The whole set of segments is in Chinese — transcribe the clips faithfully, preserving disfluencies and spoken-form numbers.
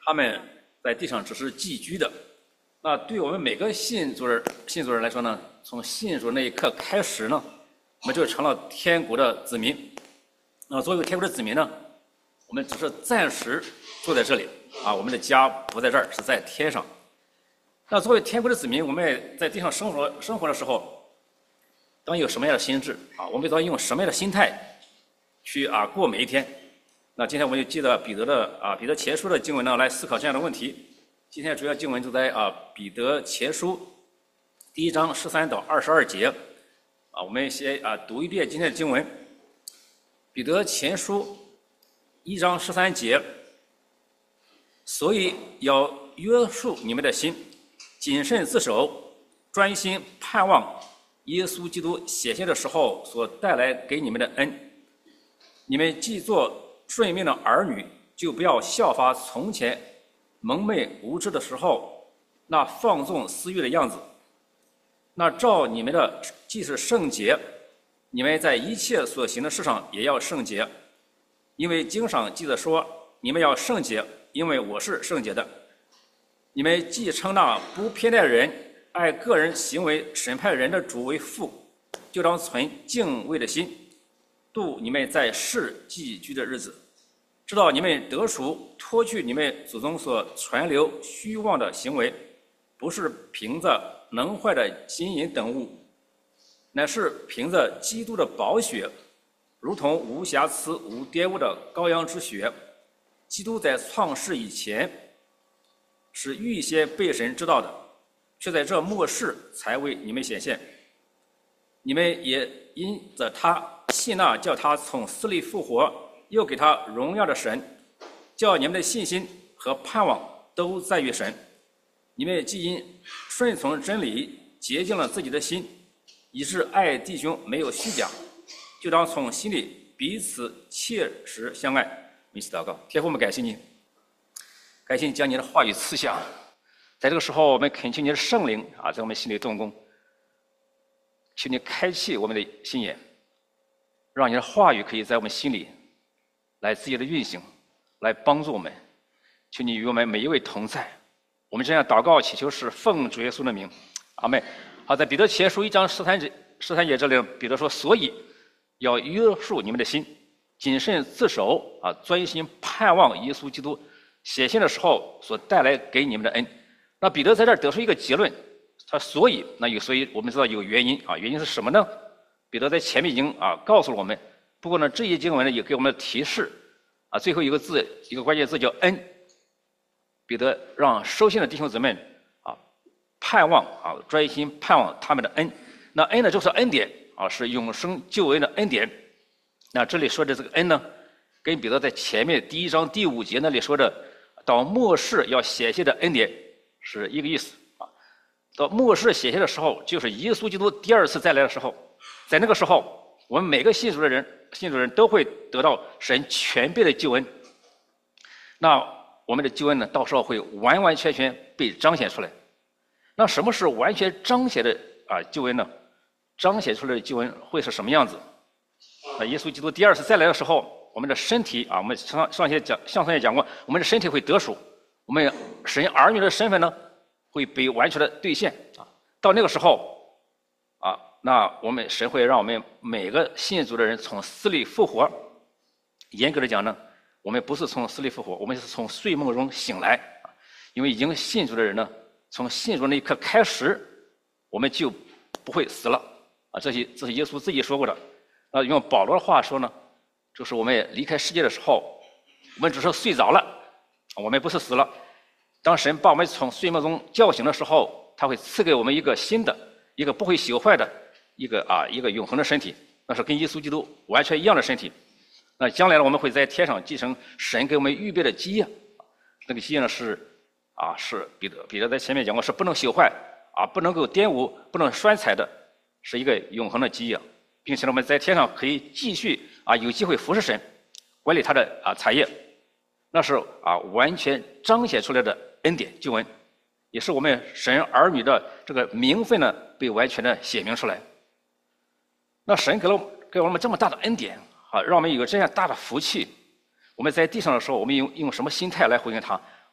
他们在地上只是寄居的。那对于我们每个信主人、信主人来说呢，从信主那一刻开始呢，我们就成了天国的子民。那作为天国的子民呢，我们只是暂时住在这里啊，我们的家不在这儿，是在天上。那作为天国的子民，我们在地上生活生活的时候，当有什么样的心智啊？我们当用什么样的心态去啊过每一天？那今天我们就记得彼得的啊彼得前书的经文呢，来思考这样的问题。今天主要经文就在啊彼得前书第一章十三到二十二节啊，我们先啊读一遍今天的经文。彼得前书一章十三节，所以要约束你们的心，谨慎自守，专心盼望耶稣基督显现的时候所带来给你们的恩。你们既做顺命的儿女，就不要效法从前蒙昧无知的时候那放纵私欲的样子。那照你们的既是圣洁，你们在一切所行的事上也要圣洁，因为经上记着说，你们要圣洁，因为我是圣洁的。你们既称那不偏待人、爱个人行为审判人的主为父，就当存敬畏的心度你们在世寄居的日子，知道你们得赎，脱去你们祖宗所传流虚妄的行为，不是凭着能坏的金银等物，乃是凭着基督的宝血，如同无瑕疵无玷污的羔羊之血。基督在创世以前是预先被神知道的，却在这末世才为你们显现。你们也因着他信那叫他从死里复活，又给他荣耀的神，叫你们的信心和盼望都在于神。你们既因顺从真理洁净了自己的心，以致爱弟兄没有虚假，就当从心里彼此切实相爱。我们一起祷告。天父，我们感谢你，感谢你将你的话语赐下，在这个时候我们恳求你的圣灵啊，在我们心里动工，求你开启我们的心眼，让你的话语可以在我们心里来自由的运行，来帮助我们。求你与我们每一位同在。我们这样祷告祈求是奉主耶稣的名，阿们。好，在彼得前书一章十三节十三节这里，彼得说：所以要约束你们的心，谨慎自守啊，专心盼望耶稣基督显现的时候所带来给你们的恩。那彼得在这儿得出一个结论，他所以那有所以我们知道有原因啊，原因是什么呢？彼得在前面已经啊告诉了我们，不过呢这一经文呢也给我们的提示啊，最后一个字一个关键字叫恩。彼得让收信的弟兄姊妹啊盼望啊专心盼望他们的恩。那恩呢就是恩典啊，是永生救恩的恩典。那这里说的这个恩呢，跟彼得在前面第一章第五节那里说的到末世要显现的恩典是一个意思啊。到末世显现的时候，就是耶稣基督第二次再来的时候，在那个时候，我们每个信主的人，信主人都会得到神全备的救恩。那我们的救恩呢，到时候会完完全全被彰显出来。那什么是完全彰显的啊救恩呢？彰显出来的救恩会是什么样子？啊，耶稣基督第二次再来的时候，我们的身体啊，我们上上节讲上次也讲过，我们的身体会得赎，我们神儿女的身份呢会被完全的兑现啊。到那个时候啊，那我们神会让我们每个信主的人从死里复活。严格的讲呢，我们不是从死里复活，我们是从睡梦中醒来啊。因为已经信主的人呢，从信主那一刻开始，我们就不会死了啊。这些这是耶稣自己说过的。那用保罗的话说呢，就是我们离开世界的时候，我们只是睡着了，我们不是死了。当神把我们从睡梦中叫醒的时候，他会赐给我们一个新的、一个不会朽坏的、一个啊一个永恒的身体，那是跟耶稣基督完全一样的身体。那将来呢，我们会在天上继承神给我们预备的基业，那个基业呢是啊是彼得彼得在前面讲过，是不能朽坏啊，不能够玷污、不能衰残的，是一个永恒的基业，并且呢我们在天上可以继续啊有机会服侍神，管理他的啊产业，那是啊完全彰显出来的恩典救恩，也是我们神儿女的这个名分呢被完全的写明出来。那神给了给我们这么大的恩典啊，让我们有这样大的福气，我们在地上的时候，我们用用什么心态来回应他？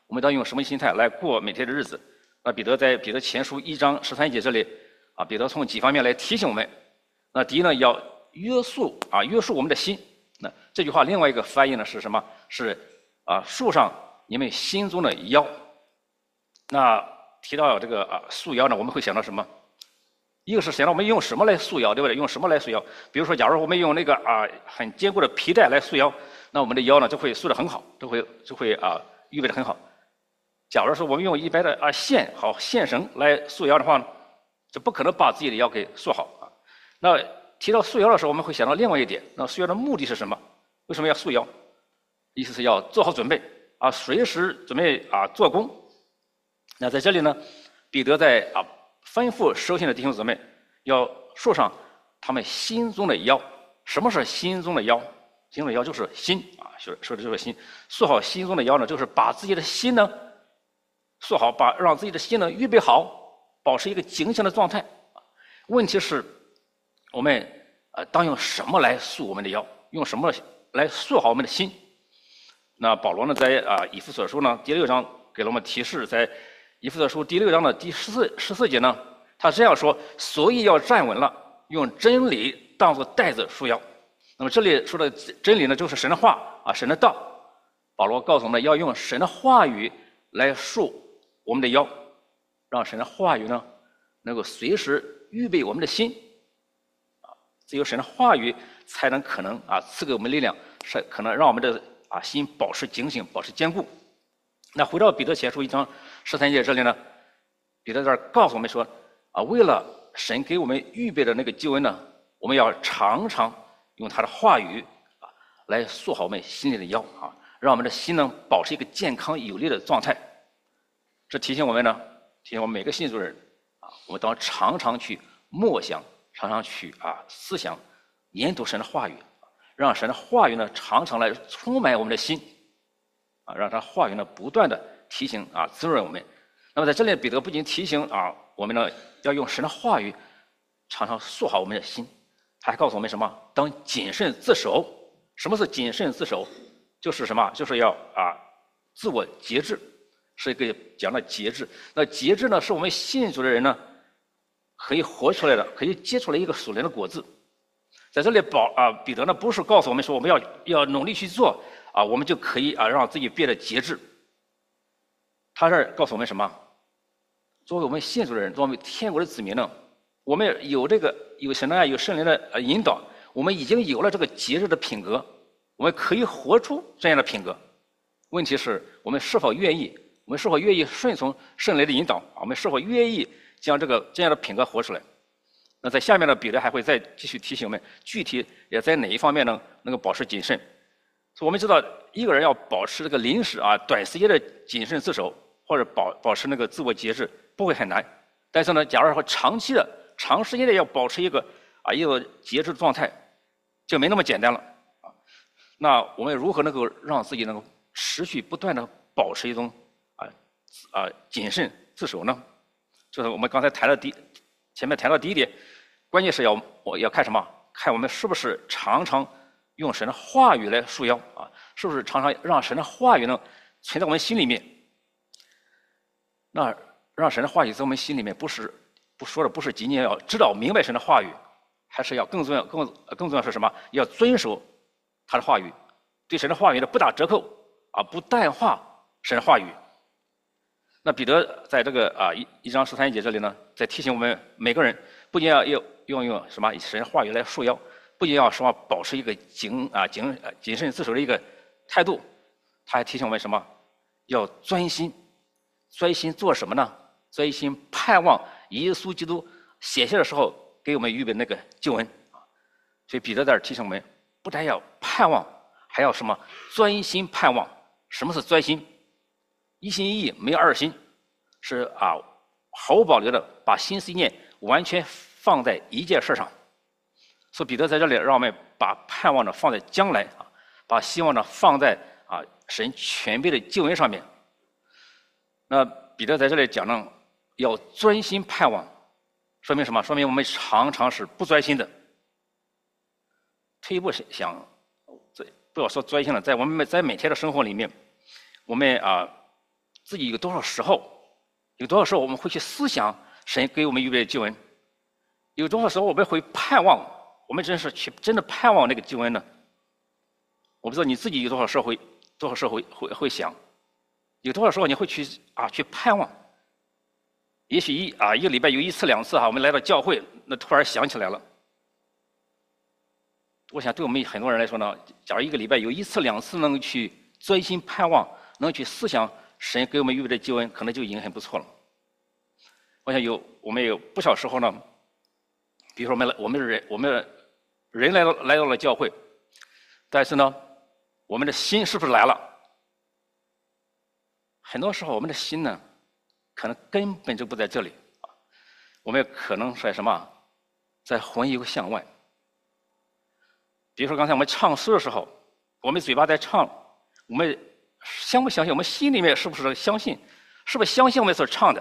我们要用什么心态来过每天的日子？那彼得在彼得前书一章十三节这里啊，彼得从几方面来提醒我们。那第一呢，要约束啊，约束我们的心。那这句话另外一个翻译呢是什么？是啊，束上你们心中的腰。那提到这个啊束腰呢，我们会想到什么？一个是想到我们用什么来束腰，对不对？用什么来束腰？比如说，假如我们用那个啊很坚固的皮带来束腰，那我们的腰呢就会束得很好，就会就会啊预备得很好。假如说我们用一般的啊线好线绳来束腰的话呢，就不可能把自己的腰给束好啊。那提到束腰的时候，我们会想到另外一点，那束腰的目的是什么？为什么要束腰？意思是要做好准备啊，随时准备啊做工。那在这里呢，彼得在啊吩咐收信的弟兄姊妹要束上他们心中的腰。什么是心中的腰？心中的腰就是心啊，说说的就是心。束好心中的腰呢，就是把自己的心呢束好，把让自己的心呢预备好，保持一个警醒的状态。问题是，我们呃当用什么来束我们的腰？用什么来束好我们的心？那保罗呢，在啊以弗所书呢第六章给了我们提示，在以弗所书第六章的第十四十四节呢，他这样说：所以要站稳了，用真理当作带子束腰。那么这里说的真理呢，就是神的话啊，神的道。保罗告诉我们，要用神的话语来束我们的腰，让神的话语呢能够随时预备我们的心。啊，只有神的话语才能可能啊赐给我们力量，是可能让我们的啊心保持警醒，保持坚固。那回到彼得前书一章十三节这里呢，彼得这儿告诉我们说啊，为了神给我们预备的那个救恩呢，我们要常常用他的话语啊来束好我们心里的腰啊，让我们的心呢保持一个健康有力的状态。这提醒我们呢，提醒我们每个信主人啊，我们都要常常去默想，常常去啊思想，研读神的话语，让神的话语呢常常来充满我们的心。啊，让他话语呢不断的提醒啊滋润我们。那么在这里，彼得不仅提醒啊我们呢要用神的话语常常束好我们的心，他还告诉我们什么？当谨慎自守。什么是谨慎自守？就是什么？就是要啊自我节制，是一个讲的节制。那节制呢，是我们信主的人呢可以活出来的，可以结出来一个属灵的果子。在这里保啊彼得呢不是告诉我们说我们要要努力去做。啊，我们就可以啊让自己变得节制。他这儿告诉我们什么？作为我们信主的人，作为天国的子民呢，我们有这个有神的爱，有圣灵的呃引导，我们已经有了这个节制的品格，我们可以活出这样的品格。问题是我们是否愿意？我们是否愿意顺从圣灵的引导？我们是否愿意将这个这样的品格活出来？那在下面呢，彼得还会再继续提醒我们，具体也在哪一方面呢能够保持谨慎。所以我们知道，一个人要保持这个临时啊、短时间的谨慎自守，或者保保持那个自我节制，不会很难。但是呢，假如说长期的、长时间的要保持一个啊一个节制的状态，就没那么简单了啊。那我们如何能够让自己能够持续不断的保持一种啊啊谨慎自守呢？就是我们刚才谈的第前面谈到第一点，关键是要我要看什么？看我们是不是常常用神的话语来束腰啊，是不是常常让神的话语呢存在我们心里面？那让神的话语在我们心里面，不是不说的不是仅仅要知道明白神的话语，还是要更重要更更重要是什么？要遵守他的话语，对神的话语的不打折扣啊，不淡化神的话语。那彼得在这个啊一一章十三节这里呢，在提醒我们每个人，不仅要要用用什么神的话语来束腰。不仅要什么保持一个谨啊谨啊谨慎自守的一个态度，他还提醒我们什么？要专心，专心做什么呢？专心盼望耶稣基督显现的时候给我们预备那个救恩啊！所以彼得在这儿提醒我们，不但要盼望，还要什么？专心盼望。什么是专心？一心一意，没有二心，是啊毫无保留的把心思意念完全放在一件事上。所以彼得在这里让我们把盼望呢放在将来啊，把希望呢放在啊神全备的救恩上面。那彼得在这里讲呢，要专心盼望，说明什么？说明我们常常是不专心的。退一步想，不要说专心了，在我们在每天的生活里面，我们啊自己有多少时候，有多少时候我们会去思想神给我们预备的救恩，有多少时候我们会盼望，我们真是去真的盼望那个救恩呢？我不知道你自己有多少时候会多少时候会会会想，有多少时候你会去啊去盼望？也许一啊一个礼拜有一次两次哈，我们来到教会，那突然想起来了。我想对我们很多人来说呢，假如一个礼拜有一次两次能去专心盼望，能去思想神给我们预备的救恩，可能就已经很不错了。我想有我们有不少时候呢，比如说我们来我们人我们人来到来到了教会，但是呢，我们的心是不是来了？很多时候我们的心呢，可能根本就不在这里啊，我们可能在什么，在魂游向外。比如说刚才我们唱诗的时候，我们嘴巴在唱，我们相不相信？我们心里面是不是相信？是不是相信我们所唱的？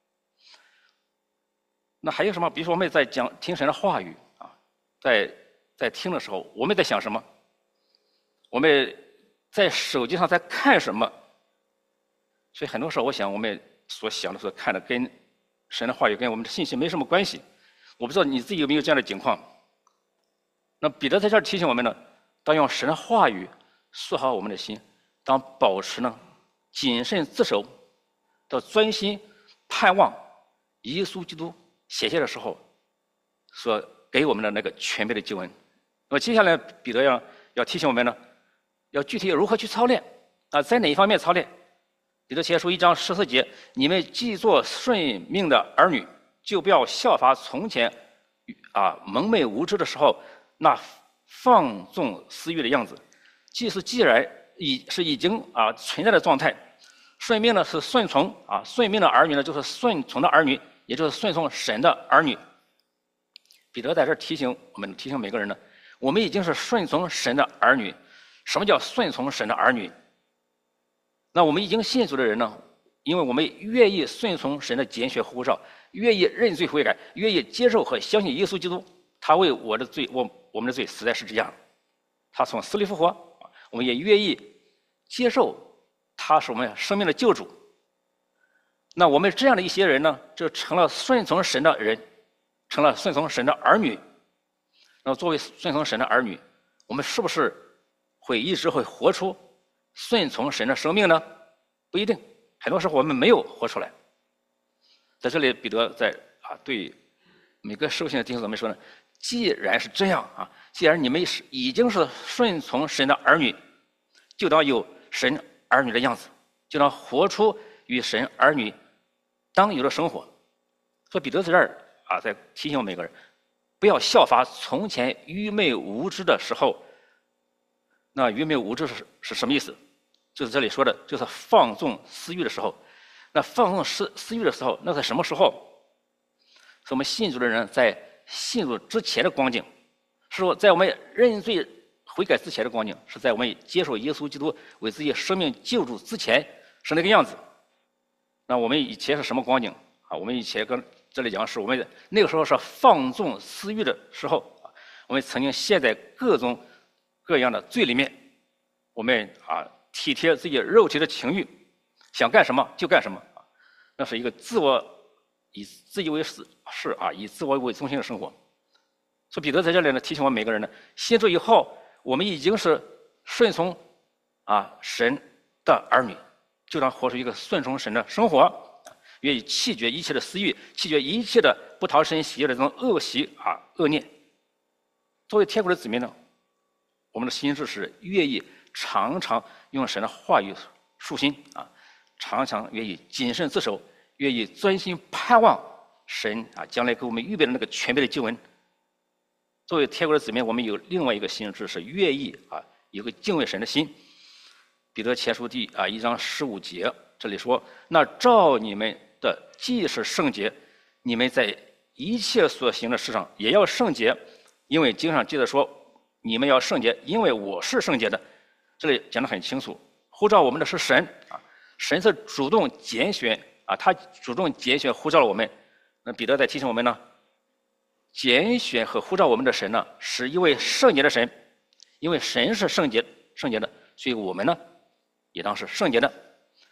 那还有什么？比如说我们在讲听神的话语啊，在在听的时候，我们在想什么？我们在手机上在看什么？所以很多时候，我想我们所想的、所看的，跟神的话语、跟我们的信息没什么关系。我不知道你自己有没有这样的情况。那彼得在这儿提醒我们呢，当用神的话语塑好我们的心，当保持呢谨慎自守，到专心盼望耶稣基督写下的时候所给我们的那个全备的救恩。那么接下来彼得要要提醒我们呢，要具体如何去操练啊，在哪一方面操练？彼得前书一章十四节，你们既做顺命的儿女，就不要效法从前啊蒙昧无知的时候那放纵私欲的样子。即是既然已是已经啊存在的状态，顺命呢是顺从啊，顺命的儿女呢就是顺从的儿女，也就是顺从神的儿女。彼得在这提醒我们，提醒每个人呢，我们已经是顺从神的儿女。什么叫顺从神的儿女？那我们已经信主的人呢，因为我们愿意顺从神的拣选呼召，愿意认罪悔改，愿意接受和相信耶稣基督，他为我的罪，我我们的罪实在是这样，他从死里复活，我们也愿意接受他是我们生命的救主。那我们这样的一些人呢，就成了顺从神的人，成了顺从神的儿女。那作为顺从神的儿女，我们是不是会一直会活出顺从神的生命呢？不一定，很多时候我们没有活出来。在这里，彼得在啊对每个受信的弟兄姊妹说呢，既然是这样啊，既然你们是已经是顺从神的儿女，就当有神儿女的样子，就当活出与神儿女当有的生活。所以彼得在这儿啊，在提醒我们每个人，不要效法从前愚昧无知的时候。那愚昧无知是是什么意思？就是这里说的，就是放纵私欲的时候。那放纵私私欲的时候，那在什么时候？是我们信主的人在信主之前的光景，是说在我们认罪悔改之前的光景，是在我们接受耶稣基督为自己生命救主之前是那个样子。那我们以前是什么光景啊？我们以前跟这里讲是我们那个时候是放纵私欲的时候啊，我们曾经陷在各种各样的罪里面，我们啊体贴自己肉体的情欲，想干什么就干什么啊，那是一个自我以自以为是是啊，以自我为中心的生活。所以彼得在这里呢提醒我们每个人呢，信主以后，我们已经是顺从啊神的儿女，就当活出一个顺从神的生活，愿意弃绝一切的私欲，弃绝一切的不讨神喜悦的这种恶习啊恶念。作为天国的子民呢，我们的心智是愿意常常用神的话语树心啊，常常愿意谨慎自守，愿意专心盼望神啊将来给我们预备的那个全备的救恩。作为天国的子民，我们有另外一个心智是愿意啊有个敬畏神的心。彼得前书第啊一章十五节这里说：“那照你们的既是圣洁，你们在一切所行的事上也要圣洁，因为经上记得说。”你们要圣洁，因为我是圣洁的。这里讲得很清楚，呼召我们的是神啊，神是主动拣选啊，他主动拣选呼召了我们。那彼得在提醒我们呢，拣选和呼召我们的神呢，是一位圣洁的神，因为神是圣洁圣洁的，所以我们呢也当是圣洁的。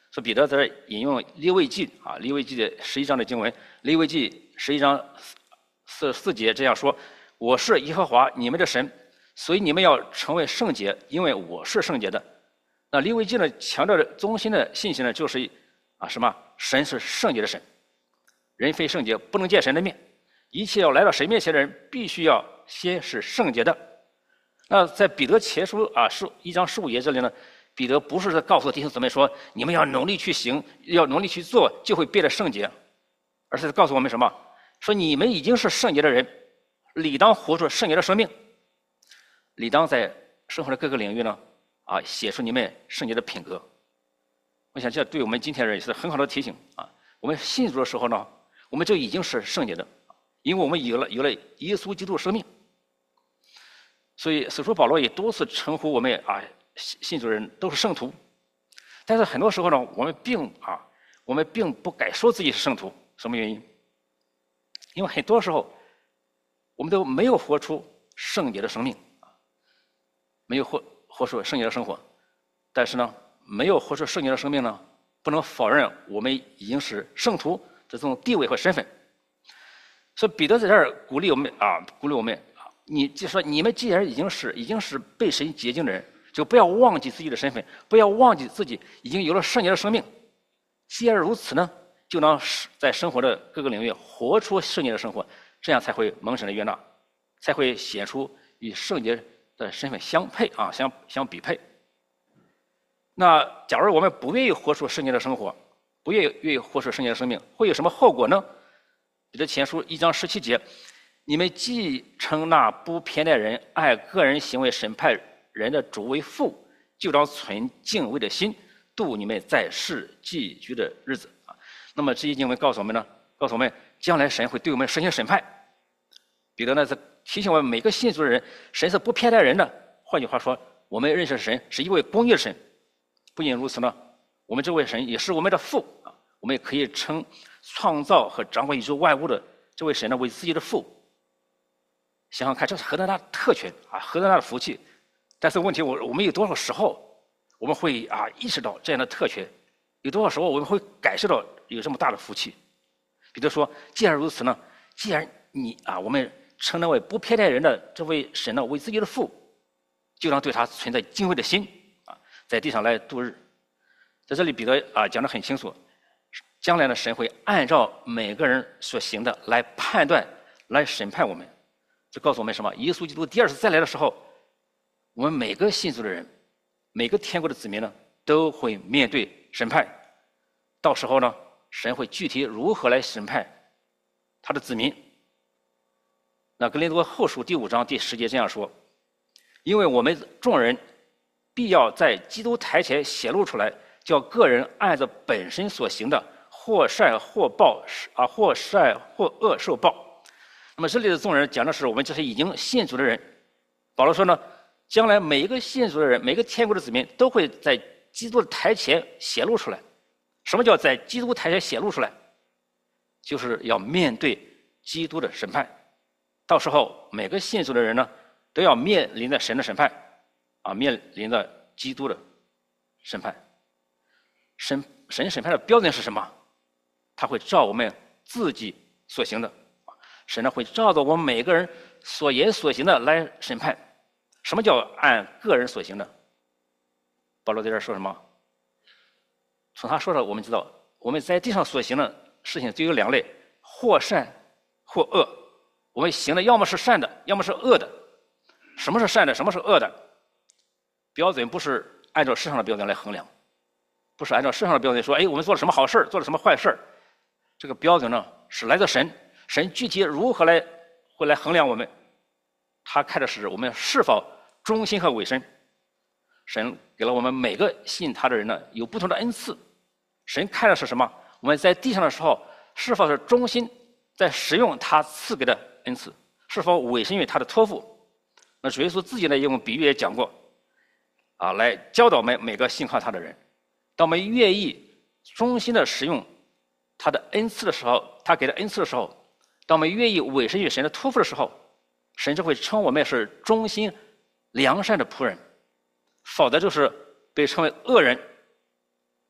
所以彼得在这引用利未记啊，利未记的十一章的经文，利未记十一章四四节这样说：“我是耶和华你们的神，所以你们要成为圣洁，因为我是圣洁的。”那利未记呢强调的中心的信息呢，就是啊什么？神是圣洁的神，人非圣洁不能见神的面。一切要来到神面前的人，必须要先是圣洁的。那在彼得前书啊，十一章十五节这里呢，彼得不是在告诉弟兄姊妹说，你们要努力去行，要努力去做，就会变得圣洁，而是在告诉我们什么？说你们已经是圣洁的人，理当活出圣洁的生命，理当在生活的各个领域呢，啊，写出你们圣洁的品格。我想这对我们今天人也是很好的提醒啊。我们信主的时候呢，我们就已经是圣洁的。因为我们有了有了耶稣基督的生命，所以使徒保罗也多次称呼我们啊信信主人都是圣徒。但是很多时候呢，我们并啊我们并不敢说自己是圣徒，什么原因？因为很多时候我们都没有活出圣洁的生命啊，没有活活出圣洁的生活。但是呢，没有活出圣洁的生命呢，不能否认我们已经是圣徒的这种地位和身份。所以彼得在这儿鼓励我们啊，鼓励我们啊，你就说你们既然已经是已经是被神洁净的人，就不要忘记自己的身份，不要忘记自己已经有了圣洁的生命。既然如此呢，就能在生活的各个领域活出圣洁的生活，这样才会蒙神的悦纳，才会显出与圣洁的身份相配啊，相相比配。那假如我们不愿意活出圣洁的生活，不愿意愿意活出圣洁的生命，会有什么后果呢？彼得前书一章十七节，你们既称那不偏待人、爱个人行为审判人的主为父，就当存敬畏的心度你们在世寄居的日子啊。那么这些经文告诉我们呢，告诉我们将来神会对我们实行审判。彼得呢是提醒我们每个信主的人，神是不偏待人的。换句话说，我们认识神是一位公义的神。不仅如此呢，我们这位神也是我们的父啊，我们也可以称创造和掌管宇宙万物的这位神呢为自己的父。想想看，这是何等大的特权啊，何等大的福气！但是问题，我我们有多少时候我们会啊意识到这样的特权？有多少时候我们会感受到有这么大的福气？彼得说，既然如此呢，既然你啊，我们称那位不偏待人的这位神呢为自己的父，就让对他存在敬畏的心啊，在地上来度日。在这里，彼得啊讲得很清楚，将来的神会按照每个人所行的来判断、来审判我们。这告诉我们什么？耶稣基督第二次再来的时候，我们每个信主的人，每个天国的子民呢，都会面对审判。到时候呢，神会具体如何来审判他的子民。那格林多后书第五章第十节这样说：因为我们众人必要在基督台前显露出来，叫个人按着本身所行的，或善或报啊，或善或恶受报。那么这里的众人讲的是我们这些已经信主的人。保罗说呢，将来每一个信主的人，每个天国的子民都会在基督的台前显露出来。什么叫在基督台前显露出来？就是要面对基督的审判。到时候每个信主的人呢，都要面临着神的审判啊，面临着基督的审判。审神审判的标准是什么？他会照我们自己所行的，神呢会照着我们每个人所言所行的来审判。什么叫按个人所行的？保罗在这儿说什么？从他说的我们知道，我们在地上所行的事情就有两类，或善或恶。我们行的要么是善的，要么是恶的。什么是善的？什么是恶的？标准不是按照世上的标准来衡量，不是按照世上的标准说，哎，我们做了什么好事，做了什么坏事。这个标准呢是来自神，神具体如何来会来衡量我们？他看的是我们是否忠心和委身。神给了我们每个信他的人呢有不同的恩赐，神看的是什么？我们在地上的时候是否是忠心在使用他赐给的恩赐，是否委身于他的托付？那主耶稣自己呢用比喻也讲过啊，来教导我们每个信靠他的人。当我们愿意忠心的使用他的恩赐的时候，他给的恩赐的时候，当我们愿意委身于神的托付的时候，神就会称我们是忠心良善的仆人，否则就是被称为恶人。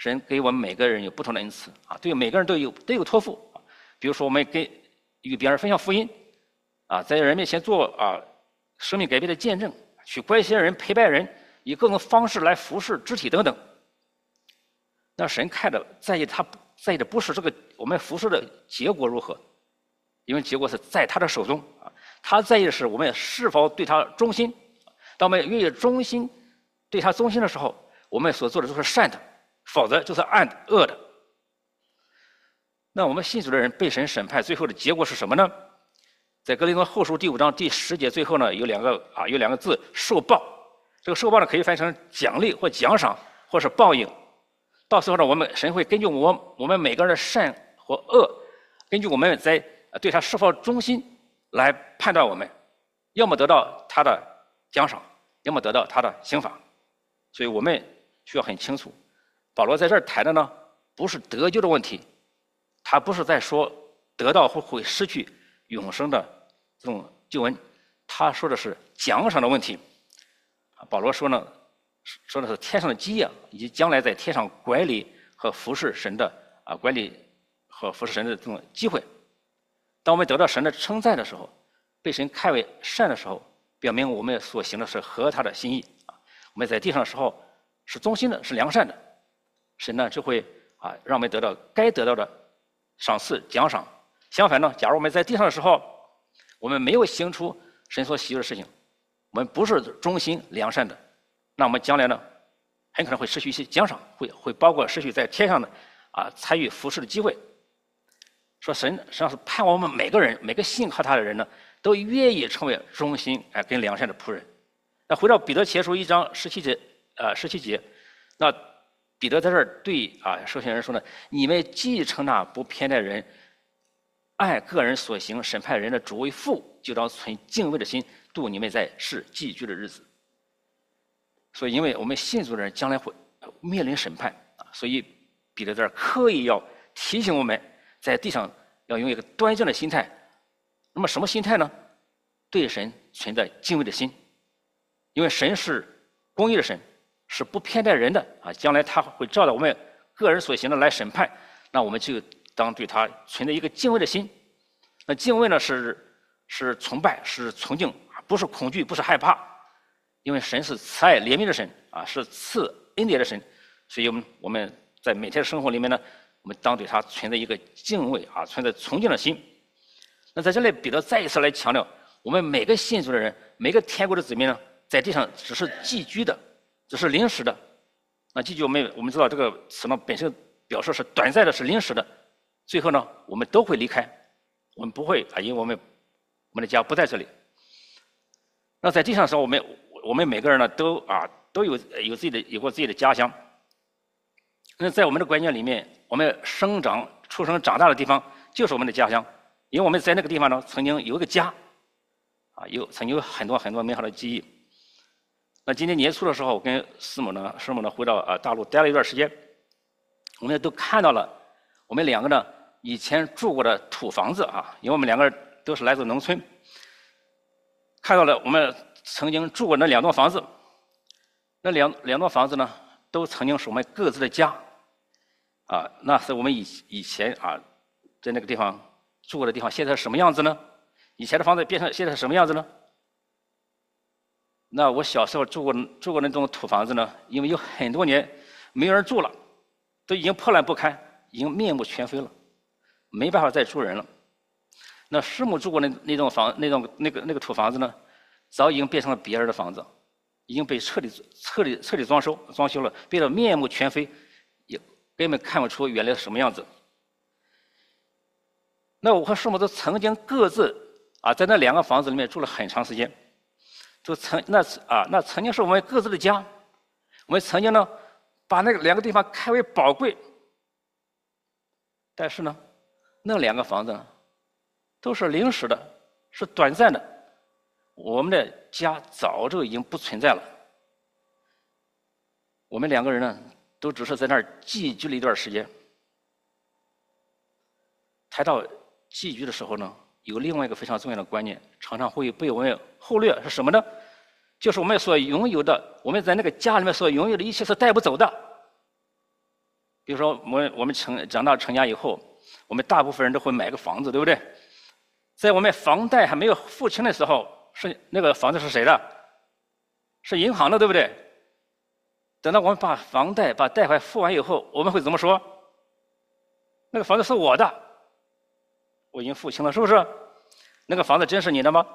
神给我们每个人有不同的恩赐啊，对每个人都有都有托付啊。比如说，我们给与别人分享福音啊，在人面前做啊生命改变的见证，去关心人、陪伴人，以各种方式来服侍肢体等等。那神看的在意他在意的不是这个我们服侍的结果如何，因为结果是在他的手中啊。他在意的是我们是否对他忠心。当我们愿意忠心对他忠心的时候，我们所做的都是善的，否则就是暗恶的。那我们信主的人被神审判，最后的结果是什么呢？在哥林多后书第五章第十节最后呢，有两个啊，有两个字受报。这个受报呢，可以翻译成奖励或奖赏，或是报应。到时候呢，我们神会根据我我们每个人的善或恶，根据我们在对他是否忠心来判断我们，要么得到他的奖赏，要么得到他的刑罚。所以我们需要很清楚，保罗在这儿谈的呢，不是得救的问题，他不是在说得到或会失去永生的这种救恩，他说的是奖赏的问题。保罗说呢，说的是天上的基业，以及将来在天上管理和服侍神的啊管理和服侍神的这种机会。当我们得到神的称赞的时候，被神看为善的时候，表明我们所行的是合他的心意啊。我们在地上的时候是忠心的，是良善的，神呢就会啊让我们得到该得到的赏赐奖赏。相反呢，假如我们在地上的时候，我们没有行出神所喜悦的事情，我们不是忠心良善的，那我们将来呢，很可能会失去一些奖赏，会会包括失去在天上的啊参与服侍的机会。说神实际上是盼望我们每个人，每个信靠他的人呢，都愿意成为忠心哎跟良善的仆人。那回到彼得前书一章十七节，呃十七节，那彼得在这儿对啊受信人说呢：你们既称那不偏待人，按个人所行审判人的主为父，就当存敬畏的心度你们在世寄居的日子。所以，因为我们信主的人将来会面临审判啊，所以彼得在这儿刻意要提醒我们，在地上要用一个端正的心态。那么什么心态呢？对神存在敬畏的心，因为神是公义的神，是不偏待人的啊。将来他会照着我们个人所行的来审判，那我们就当对他存在一个敬畏的心。那敬畏呢，是是崇拜，是崇敬，不是恐惧，不是害怕。因为神是慈爱怜悯的神啊，是赐恩典的神，所以我们我们在每天的生活里面呢，我们当对他存在一个敬畏啊，存在崇敬的心。那在这里，彼得再一次来强调，我们每个信主的人，每个天国的子民呢，在地上只是寄居的，只是临时的。那寄居，我们我们知道这个词呢本身表示是短暂的，是临时的。最后呢，我们都会离开，我们不会啊，因为我们我们的家不在这里。那在地上的时候，我们我们每个人呢，都啊都有有自己的有过自己的家乡。那在我们的观念里面，我们生长、出生、长大的地方就是我们的家乡，因为我们在那个地方呢，曾经有一个家，啊，有曾经有很多很多美好的记忆。那今年年初的时候，我跟师母呢，师母呢回到啊大陆待了一段时间，我们都看到了我们两个呢以前住过的土房子啊，因为我们两个人都是来自农村，看到了我们曾经住过那两栋房子，那两两栋房子呢，都曾经是我们各自的家，啊，那是我们以以前啊在那个地方住过的地方，现在是什么样子呢？以前的房子变成现在是什么样子呢？那我小时候住过住过那栋土房子呢，因为有很多年没有人住了，都已经破烂不堪，已经面目全非了，没办法再住人了。那师母住过那那栋房那栋那个那个土房子呢，早已经变成了别人的房子，已经被彻底彻底彻底装修装修了，变得面目全非，也根本看不出原来是什么样子。那我和师母都曾经各自啊在那两个房子里面住了很长时间，就曾那啊那曾经是我们各自的家，我们曾经呢把那个两个地方看为宝贵，但是呢那两个房子呢都是临时的，是短暂的，我们的家早就已经不存在了。我们两个人呢都只是在那儿寄居了一段时间。谈到寄居的时候呢，有另外一个非常重要的观念，常常会被我们忽略，是什么呢？就是我们所拥有的，我们在那个家里面所拥有的一切是带不走的。 比如说我们我们成长大成家以后，我们大部分人都会买个房子，对不对？在我们房贷还没有付清的时候，是那个房子是谁的？是银行的，对不对？等到我们把房贷、把贷款付完以后，我们会怎么说？那个房子是我的，我已经付清了，是不是？那个房子真是你的吗？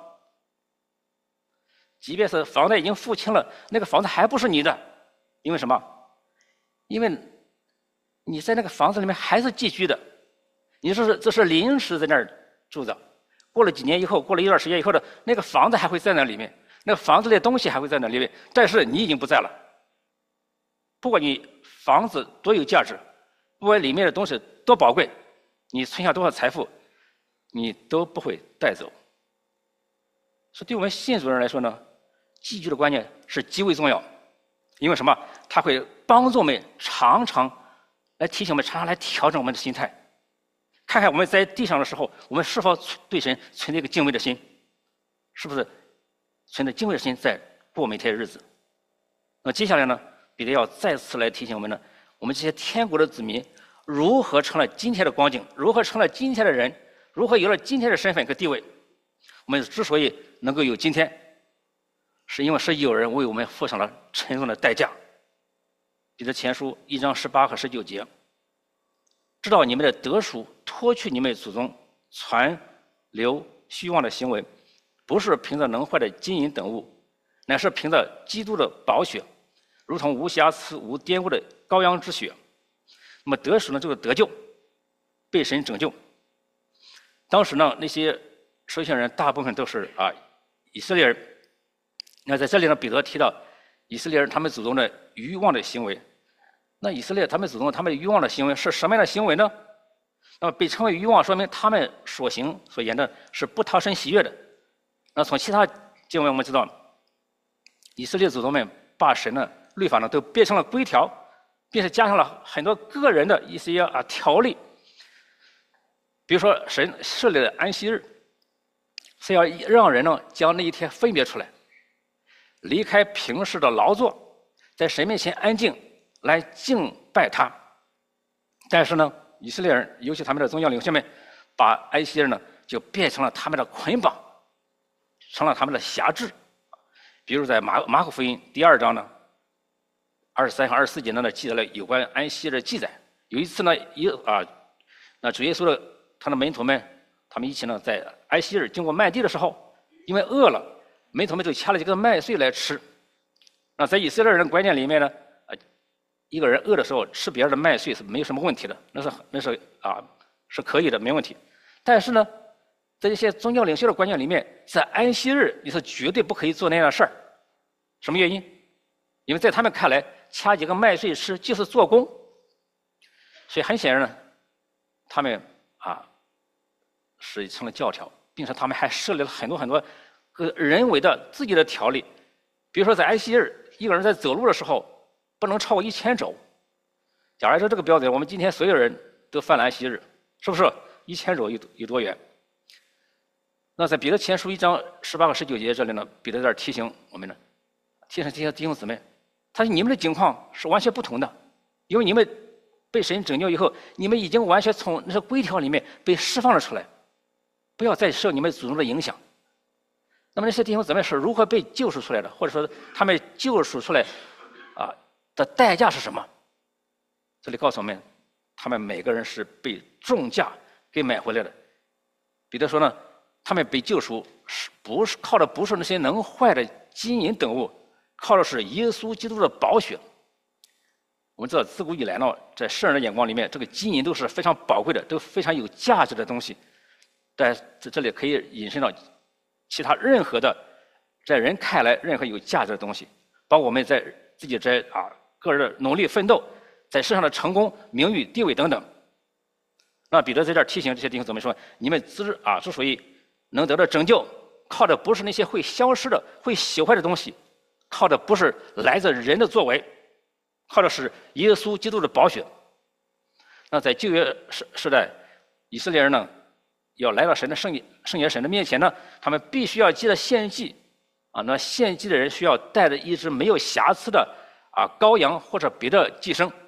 即便是房贷已经付清了，那个房子还不是你的，因为什么？因为你在那个房子里面还是寄居的，你说是这是临时在那儿住的，过了几年以后，过了一段时间以后的那个房子还会在那里面，那个房子里的东西还会在那里面，但是你已经不在了。不管你房子多有价值，不管里面的东西多宝贵，你存下多少财富，你都不会带走。所以对我们信主人来说呢，寄居的观念是极为重要，因为什么？它会帮助我们常常来提醒我们，常常来调整我们的心态，看看我们在地上的时候，我们是否对神存着一个敬畏的心，是不是存着敬畏的心在过每天的日子？那接下来呢，彼得要再次来提醒我们呢，我们这些天国的子民如何成了今天的光景，如何成了今天的人，如何有了今天的身份和地位。我们之所以能够有今天，是因为是有人为我们付上了沉重的代价。彼得前书一章十八和十九节，知道你们的得赎脱去你们祖宗传流虚妄的行为，不是凭着能坏的金银等物，乃是凭着基督的宝血，如同无瑕疵无玷污的羔羊之血。那么得赎呢，就是得救，被神拯救。当时呢，那些受洗人大部分都是啊以色列人。那在这里呢，彼得提到以色列人他们祖宗的愚妄的行为。那以色列他们祖宗他们愚妄的行为是什么样的行为呢？那么被称为愚妄，说明他们所行所言的是不讨神喜悦的。那从其他经文我们知道，以色列祖宗们把神的律法呢都变成了规条，并且加上了很多个人的一些啊条例。比如说，神设立的安息日是要让人呢将那一天分别出来，离开平时的劳作，在神面前安静来敬拜他。但是呢，以色列人，尤其他们的宗教领袖们，把安息日呢就变成了他们的捆绑，成了他们的辖制。比如在马马可福音第二章呢，二十三和二十四节呢记载了有关安息日的记载。有一次呢，一啊，那主耶稣的他的门徒们，他们一起呢在安息日经过麦地的时候，因为饿了，门徒们就掐了几个麦穗来吃。那在以色列人的观念里面呢，呃，一个人饿的时候吃别人的麦穗是没有什么问题的，那是那是啊是可以的，没问题。但是呢，在这些宗教领袖的观念里面，在安息日你是绝对不可以做那样的事儿。什么原因？因为在他们看来，掐几个麦穗吃就是做工。所以很显然呢，他们啊是成了教条，并且他们还设立了很多很多个人为的自己的条例。比如说在安息日，一个人在走路的时候不能超过一千肘。假如按照这个标准，我们今天所有人都犯了安息日，是不是？一千肘有有多远？那在彼得前书一章十八和十九节这里呢，彼得在这儿提醒我们呢，提醒这些弟兄姊妹，他说你们的境况是完全不同的，因为你们被神拯救以后，你们已经完全从那些规条里面被释放了出来，不要再受你们祖宗的影响。那么那些弟兄姊妹是如何被救赎出来的，或者说他们救赎出来啊的代价是什么？这里告诉我们，他们每个人是被重价给买回来的。彼得说呢，他们被救赎是不是靠的不是那些能坏的金银等物，靠的是耶稣基督的宝血。我们知道自古以来呢，在世人的眼光里面，这个金银都是非常宝贵的，都非常有价值的东西。在这这里可以引申到其他任何的在人看来任何有价值的东西，包括我们在自己在啊个人的努力奋斗，在世上的成功、名誉、地位等等。那彼得在这儿提醒这些弟兄姊妹说：你们之啊之所以能得到拯救，靠的不是那些会消失的、会朽坏的东西，靠的不是来自人的作为，靠的是耶稣基督的宝血。那在旧约时时代，以色列人呢，要来到神的圣洁圣洁神的面前呢，他们必须要记得献祭啊。那献祭的人需要带着一只没有瑕疵的啊羔羊或者别的祭牲，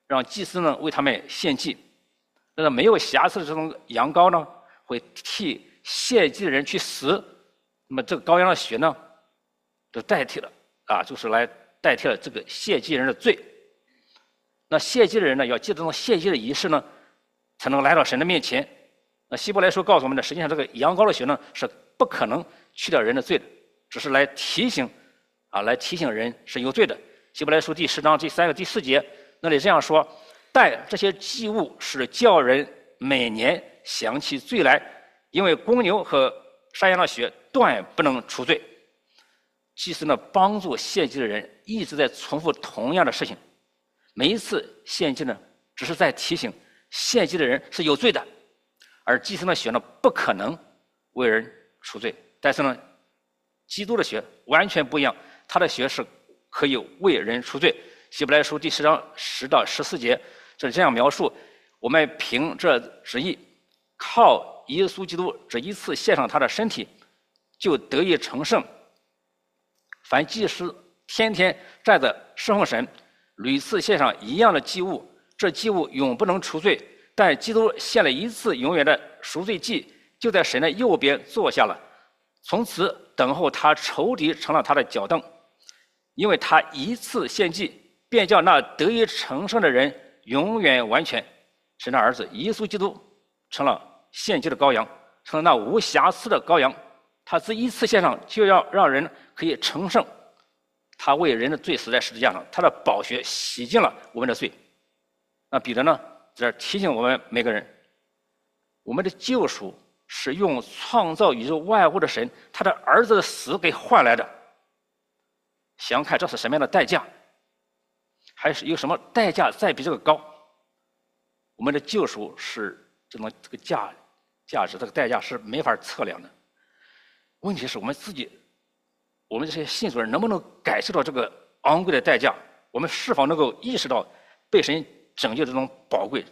让祭司呢为他们献祭。但是没有瑕疵的这种羊羔呢，会替献祭的人去死。那么这个羔羊的血呢，就代替了啊，就是来代替了这个献祭人的罪。那献祭的人呢，要借这种献祭的仪式呢，才能来到神的面前。那希伯来书告诉我们呢，实际上这个羊羔的血呢，是不可能去掉人的罪的，只是来提醒啊，来提醒人是有罪的。希伯来书第十章第三个第四节那里这样说：但这些祭物是叫人每年想起罪来，因为公牛和山羊的血断不能除罪。祭司呢，帮助献祭的人一直在重复同样的事情，每一次献祭呢，只是在提醒献祭的人是有罪的，而祭司的血呢，不可能为人除罪。但是呢，基督的血完全不一样，他的血是可以为人除罪。希伯来书第十章十到十四节，这是这样描述：我们凭这旨意，靠耶稣基督这一次献上他的身体，就得以成圣。凡祭司天天站着侍奉神，屡次献上一样的祭物，这祭物永不能除罪。但基督献了一次永远的赎罪祭，就在神的右边坐下了，从此等候他仇敌成了他的脚凳。因为他一次献祭，便叫那得以成圣的人永远完全。神的儿子耶稣基督成了献祭的羔羊，成了那无瑕疵的羔羊。他这一次献上，就要让人可以成圣。他为人的罪死在十字架上，他的宝血洗净了我们的罪。那彼得呢，在这提醒我们每个人，我们的救赎是用创造宇宙万物的神他的儿子的死给换来的。想看这是什么样的代价？还是有什么代价再比这个高？我们的救赎是这种这个价价值，这个代价是没法测量的。问题是我们自己，我们这些信主人能不能感受到这个昂贵的代价？我们是否能够意识到被神拯救的这种宝贵？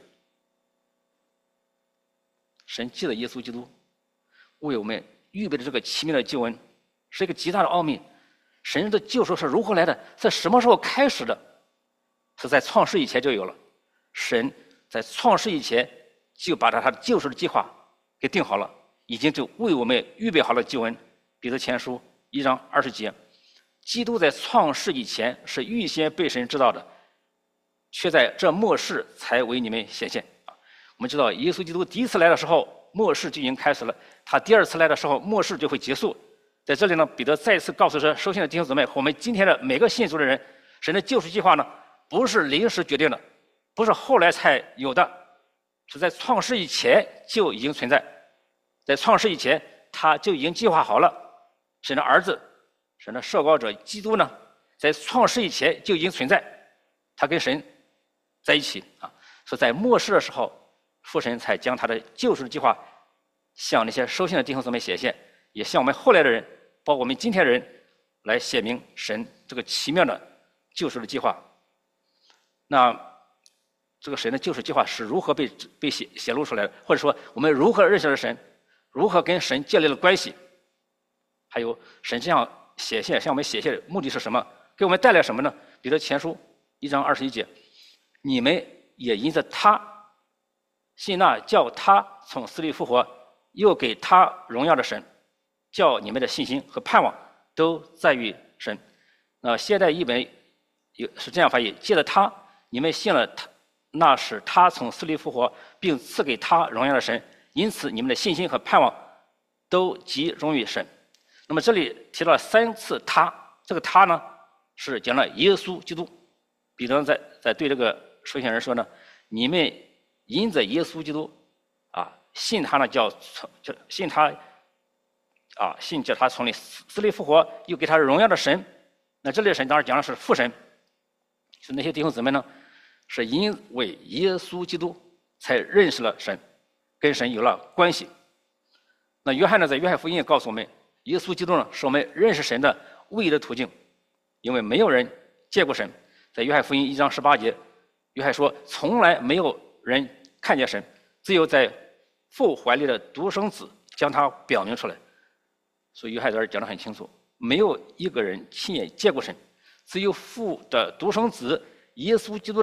神借着耶稣基督为我们预备的这个奇妙的救恩，是一个极大的奥秘。神的救赎是如何来的？在什么时候开始的？是在创世以前就有了。神在创世以前就把他他的救赎的计划给定好了，已经就为我们预备好了救恩。彼得前书一章二十节，基督在创世以前是预先被神知道的，却在这末世才为你们显现。我们知道，耶稣基督第一次来的时候，末世就已经开始了；他第二次来的时候，末世就会结束。在这里呢，彼得再次告诉说，收信的弟兄姊妹和我们今天的每个信主的人，神的救赎计划呢，不是临时决定的，不是后来才有的，是在创世以前就已经存在。在创世以前，他就已经计划好了。神的儿子，神的受膏者基督呢，在创世以前就已经存在，他跟神在一起啊。所以在末世的时候，父神才将他的救赎计划向那些收信的弟兄姊妹显现，也向我们后来的人，包括我们今天的人，来显明神这个奇妙的救赎的计划。那这个神的救赎计划是如何被被显显露出来的？或者说，我们如何认识了神？如何跟神建立了关系？还有神这样显现向我们显现的目的是什么？给我们带来什么呢？彼得前书一章二十一节，你们也因着他信那叫他从死里复活，又给他荣耀的神，叫你们的信心和盼望都在于神。那现代译本有是这样翻译：借着他，你们信了他，那是他从死里复活，并赐给他荣耀的神，因此你们的信心和盼望都集中于神。那么这里提到了三次他，这个他呢是讲了耶稣基督。彼得在在对这个收信人说呢，你们因着耶稣基督啊，信他呢叫叫信他啊，信叫他从死里复活，又给他荣耀的神。那这里神当然讲的是父神，是那些弟兄姊妹呢，是因为耶稣基督才认识了神，跟神有了关系。那约翰呢，在约翰福音也告诉我们，耶稣基督呢是我们认识神的唯一的途径，因为没有人见过神。在约翰福音一章十八节，约翰说，从来没有人看见神，只有在父怀里的独生子将他表明出来。所以约翰在这儿讲得很清楚，没有一个人亲眼见过神，只有父的独生子耶稣基督呢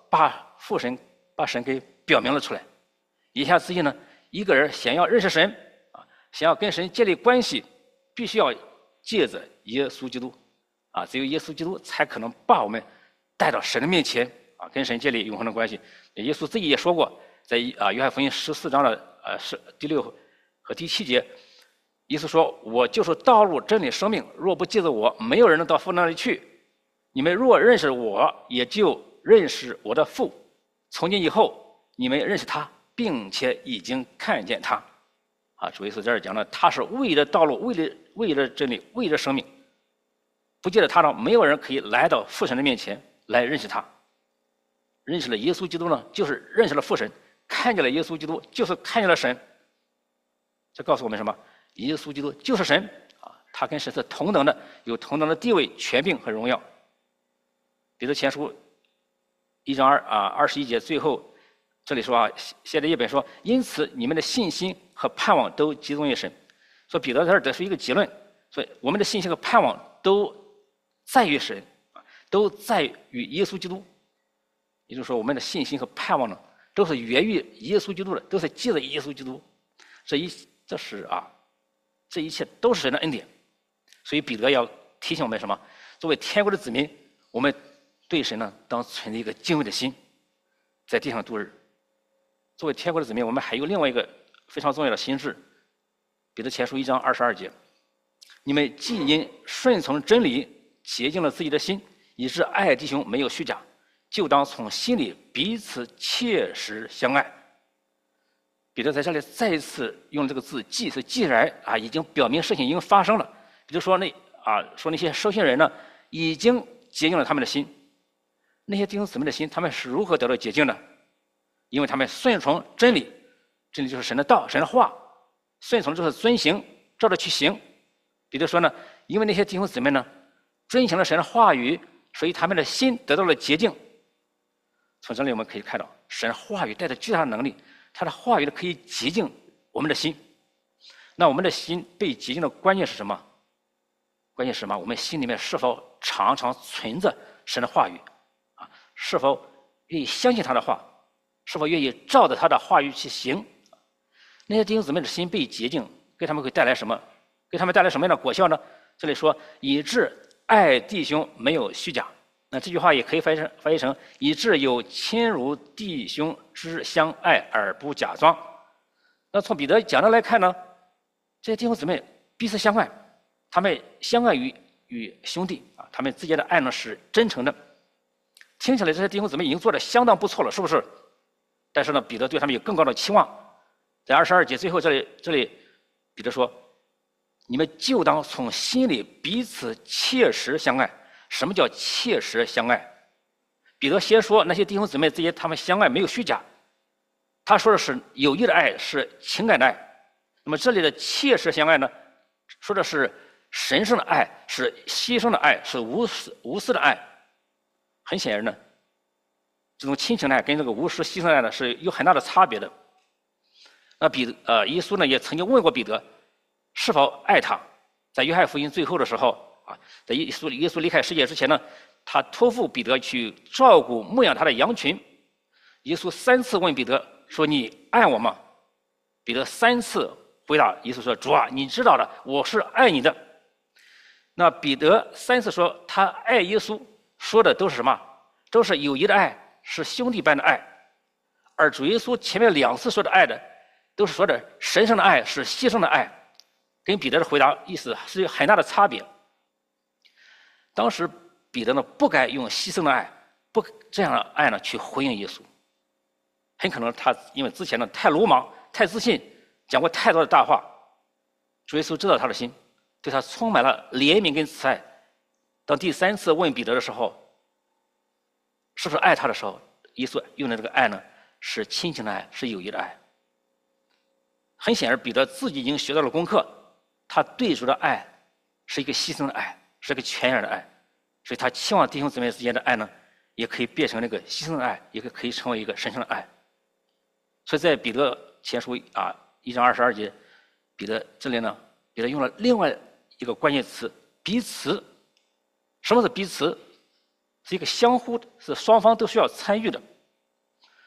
把父神、把神给表明了出来。言下之意呢，一个人想要认识神啊，想要跟神建立关系，必须要借着耶稣基督啊，只有耶稣基督才可能把我们带到神的面前啊，跟神建立永恒的关系。耶稣自己也说过，在啊约翰福音十四章的呃是第六和第七节，耶稣说：“我就是道路、真理、生命，若不借着我，没有人能到父那里去。你们若认识我，也就认识我的父。从今以后，你们认识他，并且已经看见他。”啊，主耶稣在这儿讲了，他是唯一的道路，唯一的唯一的真理，唯一的生命。不借着他呢，没有人可以来到父神的面前来认识他。认识了耶稣基督呢，就是认识了父神；看见了耶稣基督，就是看见了神。这告诉我们什么？耶稣基督就是神啊，他跟神是同等的，有同等的地位、权柄和荣耀。彼得前书一章二啊二十一节最后这里说啊，写的一本说，因此你们的信心和盼望都集中于神。说彼得在这儿得出一个结论，所以我们的信心和盼望都在于神啊，都在于耶稣基督。也就是说，我们的信心和盼望呢，都是源于耶稣基督的，都是借着耶稣基督。这一这是啊，这一切都是神的恩典。所以彼得要提醒我们什么？作为天国的子民，我们对神呢，当存着一个敬畏的心，在地上度日。作为天国的子民，我们还有另外一个非常重要的心智。彼得前书一章二十二节：你们既因顺从真理洁净了自己的心，以致爱弟兄没有虚假，就当从心里彼此切实相爱。彼得在这里再一次用这个字“既”，是既然啊，已经表明事情已经发生了。比如说那啊，说那些收信人呢，已经洁净了他们的心。那些弟兄姊妹的心，他们是如何得到洁净的？因为他们顺从真理，真理就是神的道、神的话，顺从就是遵行，照着去行。彼得说呢，因为那些弟兄姊妹呢，遵行了神的话语，所以他们的心得到了洁净。从这里我们可以看到，神话语带着巨大的能力，他的话语呢可以洁净我们的心。那我们的心被洁净的关键是什么？关键是什么？我们心里面是否常常存着神的话语啊？是否愿意相信他的话？是否愿意照着他的话语去行？那些弟兄姊妹的心被洁净，给他们会带来什么？给他们带来什么样的果效呢？这里说，以致爱弟兄没有虚假。那这句话也可以翻译成翻译成以致有亲如弟兄之相爱而不假装。那从彼得讲的来看呢，这些弟兄姊妹彼此相爱，他们相爱于与兄弟啊，他们之间的爱呢是真诚的。听起来这些弟兄姊妹已经做得相当不错了，是不是？但是呢，彼得对他们有更高的期望。在二十二节最后这里，这里彼得说：“你们就当从心里彼此切实相爱。”什么叫切实相爱？彼得先说那些弟兄姊妹之间他们相爱没有虚假，他说的是有益的爱，是情感的爱。那么这里的切实相爱呢，说的是神圣的爱，是牺牲的爱，是无私无私的爱。很显然呢，这种亲情的爱跟这个无私牺牲的爱呢是有很大的差别的。那彼得呃，耶稣呢也曾经问过彼得是否爱他，在约翰福音最后的时候啊，在耶稣耶稣离开世界之前呢，他托付彼得去照顾牧养他的羊群。耶稣三次问彼得说：“你爱我吗？”彼得三次回答耶稣说：“主啊，你知道的，我是爱你的。”那彼得三次说他爱耶稣，说的都是什么？都是友谊的爱，是兄弟般的爱。而主耶稣前面两次说的爱的，都是说的神圣的爱，是牺牲的爱，跟彼得的回答意思是有很大的差别。当时彼得呢不该用牺牲的爱，不这样的爱呢去回应耶稣。很可能他因为之前呢太鲁莽、太自信，讲过太多的大话。主耶稣知道他的心，对他充满了怜悯跟慈爱。当第三次问彼得的时候，是不是爱他的时候，耶稣用的这个爱呢是亲情的爱，是友谊的爱。很显然，彼得自己已经学到了功课，他对主的爱是一个牺牲的爱，是一个全然的爱，所以他期望弟兄姊妹之间的爱呢，也可以变成那个牺牲的爱，也可以成为一个神圣的爱。所以在彼得前书啊一章二十二节，彼得这里呢，彼得用了另外一个关键词“彼此”。什么是彼此？是一个相互，是双方都需要参与的。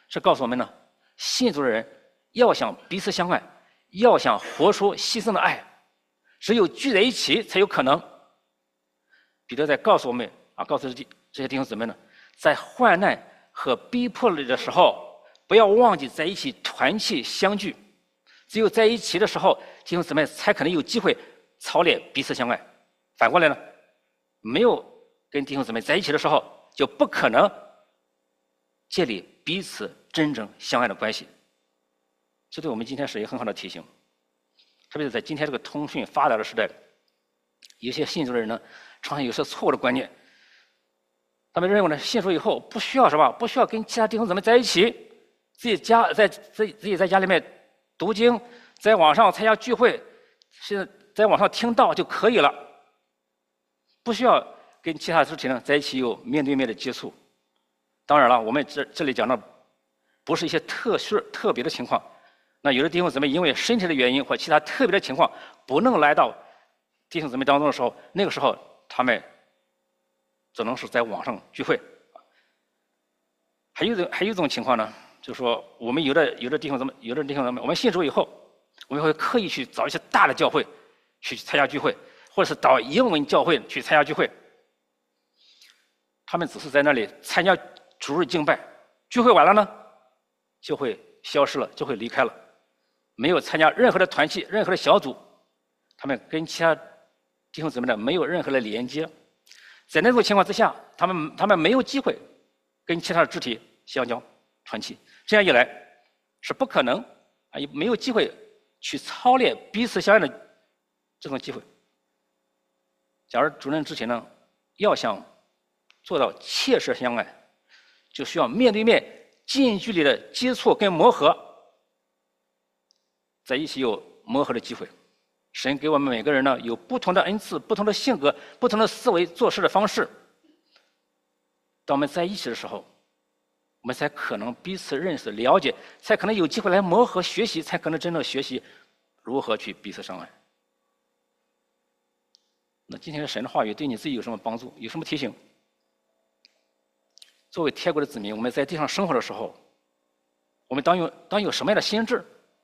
是告诉我们呢，信主的人要想彼此相爱，要想活出牺牲的爱，只有聚在一起才有可能。彼得在告诉我们啊，告诉这这些弟兄姊妹呢，在患难和逼迫里的时候，不要忘记在一起团契相聚。只有在一起的时候，弟兄姊妹才可能有机会操练彼此相爱。反过来呢，没有跟弟兄姊妹在一起的时候，就不可能建立彼此真正相爱的关系。这对我们今天是一个很好的提醒，特别是在今天这个通讯发达的时代，有些信主的人呢，常常有些错误的观念。他们认为呢，信主以后不需要什么，不需要跟其他弟兄姊妹在一起，自己家在自己自己在家里面读经，在网上参加聚会，现在在网上听道就可以了，不需要跟其他肢体呢在一起有面对面的接触。当然了，我们这这里讲的不是一些特殊特别的情况。那有的弟兄姊妹因为身体的原因或其他特别的情况不能来到弟兄姊妹当中的时候，那个时候他们只能是在网上聚会。还有一种还有一种情况呢，就是说我们有的有的弟兄姊妹有的弟兄姊妹，我们信主以后，我们会刻意去找一些大的教会去参加聚会，或者是到英文教会去参加聚会。他们只是在那里参加主日敬拜，聚会完了呢，就会消失了，就会离开了，没有参加任何的团契、任何的小组，他们跟其他弟兄姊妹呢没有任何的连接。在那种情况之下，他们他们没有机会跟其他的肢体相交团契，这样一来是不可能啊，也没有机会去操练彼此相爱的这种机会。假如主任肢体呢要想做到切实相爱，就需要面对面近距离的接触跟磨合，在一起有磨合的机会。神给我们每个人呢有不同的恩赐、不同的性格、不同的思维做事的方式。当我们在一起的时候，我们才可能彼此认识、了解，才可能有机会来磨合学习，才可能真正学习如何去彼此相爱。那今天的神的话语对你自己有什么帮助？有什么提醒？作为天国的子民，我们在地上生活的时候，我们当有当有什么样的心智？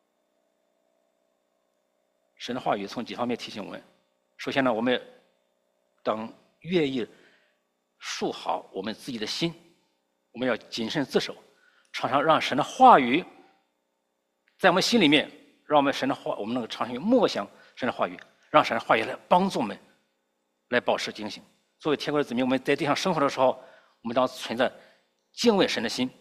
神的话语从几方面提醒我们。首先呢，我们当愿意树好我们自己的心，我们要谨慎自守，常常让神的话语在我们心里面，让我们神的话，我们能够常常默想神的话语，让神的话语来帮助我们，来保持警醒。作为天国的子民，我们在地上生活的时候，我们当存着敬畏神的心。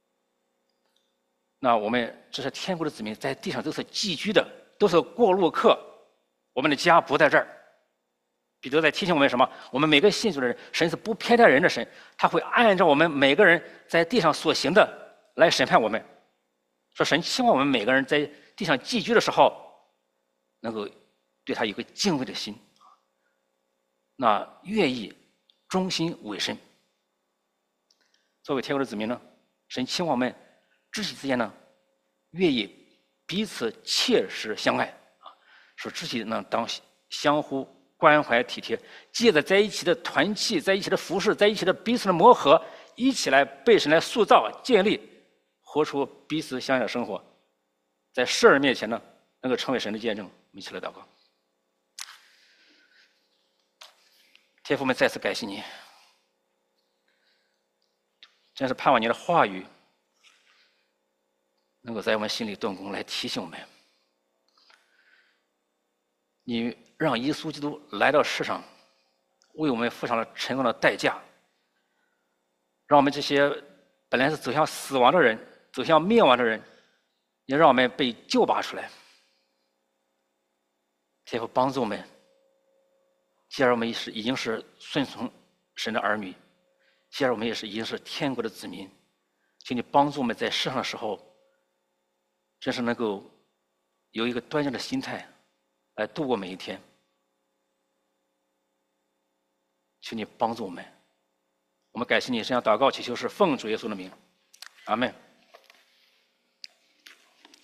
那我们这是天国的子民，在地上都是寄居的，都是过路客，我们的家不在这儿。彼得在提醒我们什么？我们每个信主的人，神是不偏待人的神，他会按照我们每个人在地上所行的来审判我们。说神希望我们每个人在地上寄居的时候，能够对他有个敬畏的心，那愿意忠心委身。作为天国的子民呢，神期望我们肢体之间呢，愿意彼此切实相爱啊，说肢体呢当相互关怀体贴，借着在一起的团契，在一起的服侍，在一起的彼此的磨合，一起来被神来塑造建立，活出彼此相爱的生活，在世人面前呢，能够成为神的见证。我们一起来祷告。天父们，再次感谢你，真是盼望你的话语能够在我们心里动工，来提醒我们，你让耶稣基督来到世上，为我们付上了沉重的代价，让我们这些本来是走向死亡的人，走向灭亡的人，也让我们被救拔出来。天父帮助我们，既然我们是已经是顺从神的儿女，既然我们也是已经是天国的子民，请你帮助我们在世上的时候，真是能够有一个端正的心态来度过每一天。请你帮助我们，我们感谢你，这样祷告祈求是奉主耶稣的名，阿们。